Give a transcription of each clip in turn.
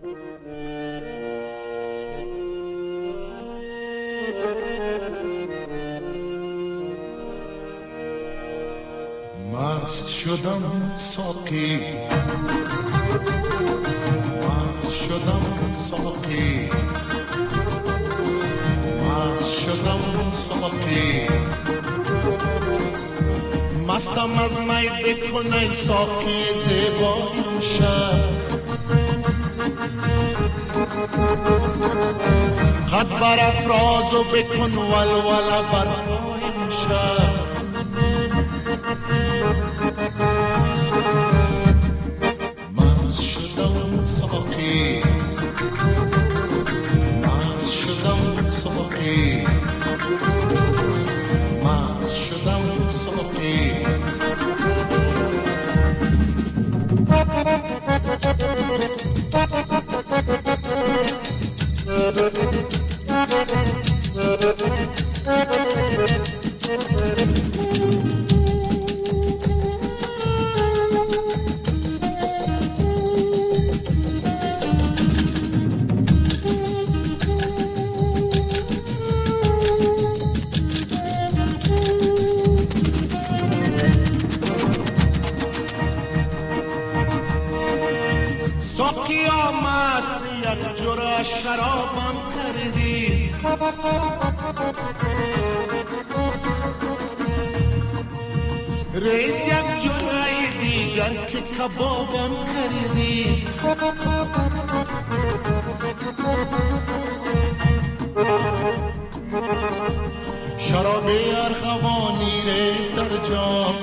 مست شدم ساقی، مست شدم ساقی، مست شدم ساقی، مستم از می بکن ای ساقی زیبای شب، قد برافراز و بکن ولوله بر پای شب، مست شدم ساقی، مست شدم ساقی، مست شدم ساقی. ساقیا مست یک جرعه شرابم کردی، ریز یک جرعه دیگر که کبابم کردی، شراب ارغوانی ریز در جام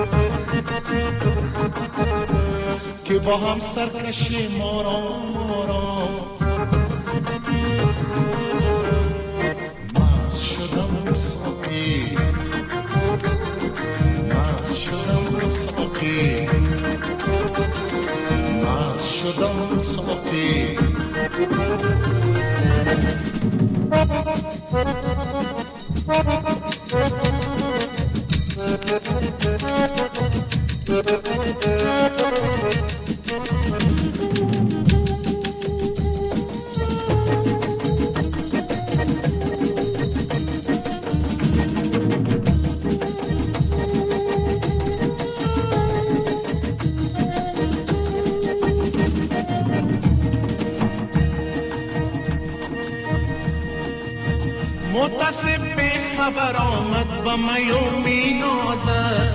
که با هم سرکشی مارام مارام. مست شدم ساقی، مست شدم ساقی، مست شدم ساقی. متصف به خبر آمد و میو می نازد،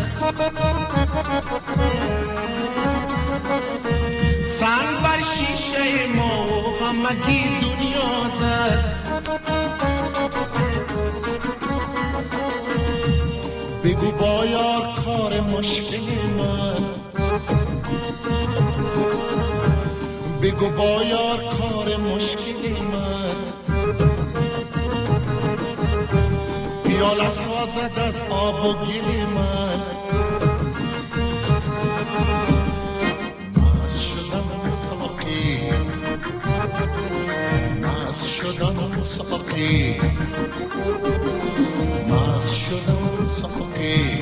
سنگ بر شیشه ما و همگی دنیا زد. بگو با یار کار مشکل من، بگو با یار کار مشکل من، پیاله سازد از آب و گل من. مست شدم ساقی، مست شدم ساقی، مست شدم ساقی.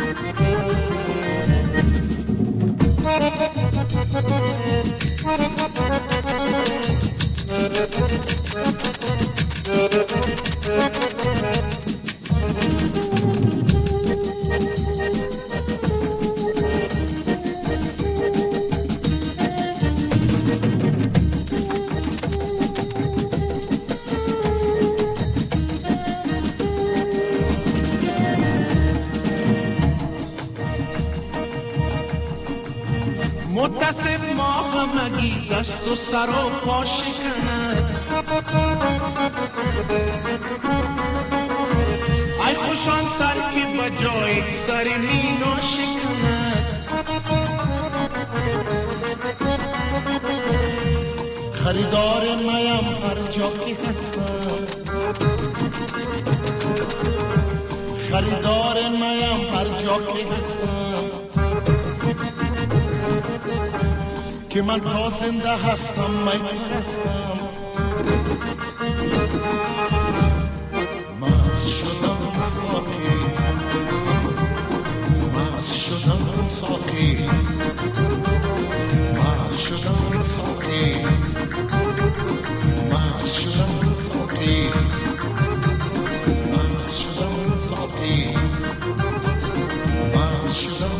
متصف ما همگی دست و سر و پا شکند، ای خوشان سر که بجای سر می ناشکند. خریدار میم هر جا که هستم، خریدار میم هر جا که هستم، که من تا زنده هستم می پرستم. مست شدم ساقی، مست شدم ساقی، مست شدم ساقی. شدم